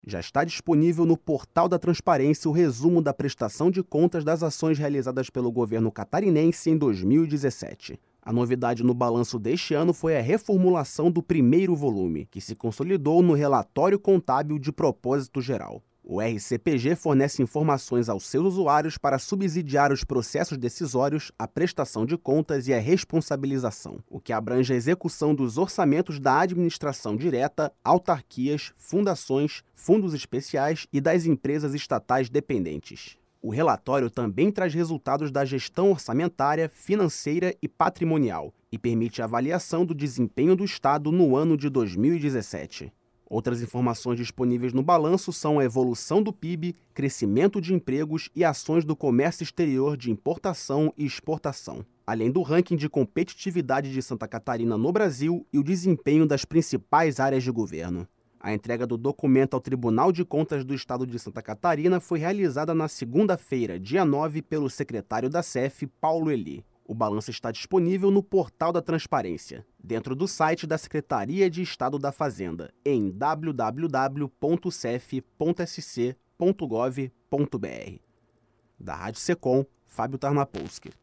Já está disponível no portal da Transparência o resumo da prestação de contas das ações realizadas pelo governo catarinense em 2017. A novidade no balanço deste ano foi a reformulação do primeiro volume, que se consolidou no Relatório Contábil de Propósito Geral. O RCPG fornece informações aos seus usuários para subsidiar os processos decisórios, a prestação de contas e a responsabilização, o que abrange a execução dos orçamentos da administração direta, autarquias, fundações, fundos especiais e das empresas estatais dependentes. O relatório também traz resultados da gestão orçamentária, financeira e patrimonial e permite a avaliação do desempenho do Estado no ano de 2017. Outras informações disponíveis no balanço são a evolução do PIB, crescimento de empregos e ações do comércio exterior de importação e exportação, além do ranking de competitividade de Santa Catarina no Brasil e o desempenho das principais áreas de governo. A entrega do documento ao Tribunal de Contas do Estado de Santa Catarina foi realizada na segunda-feira, dia 9, pelo secretário da SEF, Paulo Eli. O balanço está disponível no portal da Transparência, dentro do site da Secretaria de Estado da Fazenda, em www.cef.sc.gov.br. Da Rádio Secom, Fábio Tarnapolsky.